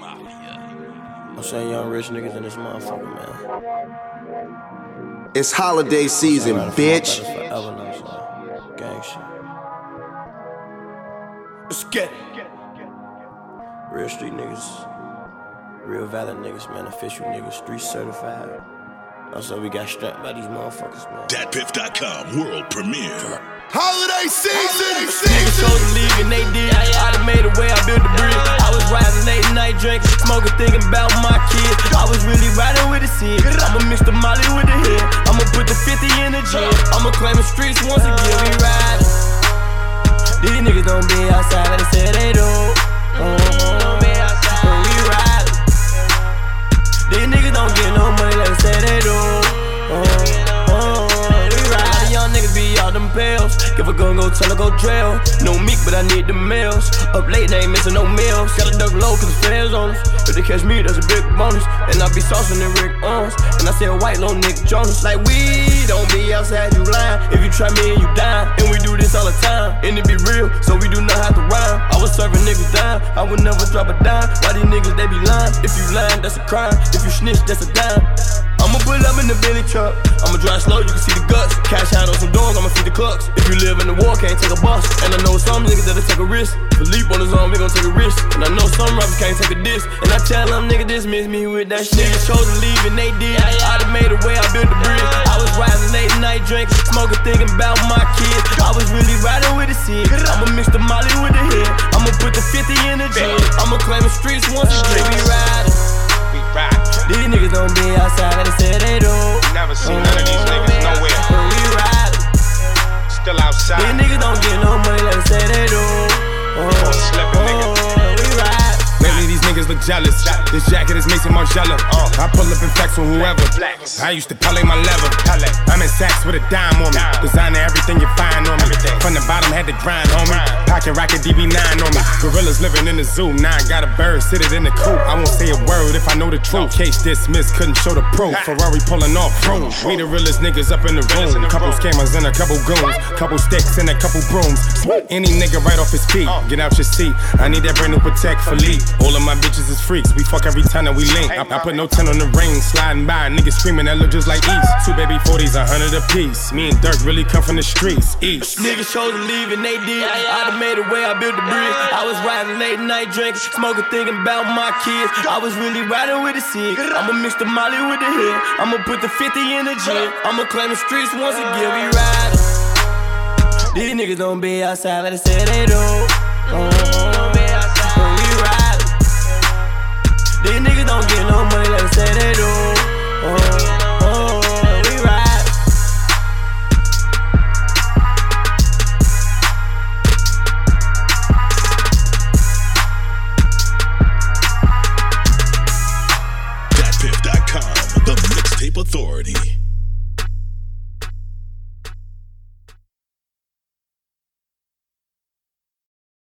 I'm saying young rich niggas in this motherfucker, man. It's holiday season, bitch. Gang shit. Let's get it. Real street niggas. Real valid niggas, man. Official niggas. Street certified. Also, we got strapped by these motherfuckers, man. DatPiff.com world premiere. Holiday season! Niggas chose to leave and they did. I done made a way, I built the bridge. I was riding late night drinking, smoking, thinking about my kids. I was really riding with the seed. I'ma mix the molly with the head. I'ma put the 50 in the gym. I'ma claim the streets once again. We riding. These niggas don't be outside like they said they do. We riding. These niggas don't get no money like they said they do. Young niggas be out them pills. Give a gun, go tell her go drill. No meat, but I need the meals. Up late, they ain't missing no meals. Gotta duck low, cause the feds on us. If they catch me, that's a big bonus. And I be saucing in Rick Owens. And I say a white little Nick Jonas. Like we don't be outside, you lying. If you try me and you dying. And we do this all the time. And it be real, so we do not have to rhyme. I was serving niggas dime. I would never drop a dime. Why these niggas, they be lying? If you lying, that's a crime. If you snitch, that's a dime. I'ma pull up in the Bentley truck. I'ma drive slow, you can see the guts. Cash out on some doors, I'ma feed the clucks. If you live in the war, can't take a bus. And I know some niggas that'll take a risk. Philippe on his arm, we gon' take a risk. And I know some rappers can't take a diss. And I tell them niggas dismiss me with that shit. Niggas chose to leave and they did. I done made a way, I built the bridge. I was riding late night drinking, smoking, thinking about my kids. I was really riding with the seed. I'ma mix the molly with the head. I'ma put the 50 in the gym. I'ma claim the streets once again. We riding. These niggas don't be outside like they said they do. Never seen none of these niggas nowhere. We riding. Still outside. These niggas don't get no money like they say they do. Slipping nigga. We ride. Lately these niggas look jealous. This jacket is Mason Margiela. I pull up in flex with whoever. I used to palette my leather. I'm in Saks with a dime on me. Designer everything you find on me. From the bottom had to grind on me. Pocket rocket DB9 on me. Gorillas living in the zoo. Now I got a bird sitting in the coop. I won't say a word if I know the truth. Case dismissed, couldn't show the proof. Ferrari pulling off chrome. We the realest niggas up in the room. Couple scammers and a couple goons. Couple sticks and a couple brooms. Any nigga right off his feet. Get out your seat. I need that brand new Protect Philippe. All of my bitches is freaks. We fuck every time that we link. I put no 10 on the ring. Sliding by, niggas screaming that look just like East. 2 baby 40s, 100 a piece. Me and Dirk really come from the streets. East. Niggas chose to leave and they did. I done made a way, I built the bridge. I was riding late night drinking, smoking, thinking about my kids. I was really riding with the seed. I'ma mix the molly with the head. I'ma put the 50 in the gym. I'ma claim the streets once again. We riding. These niggas don't be outside like they said they do. We riding. These niggas don't get no money like they say they do. We riding. DatPiff.com, the mixtape authority.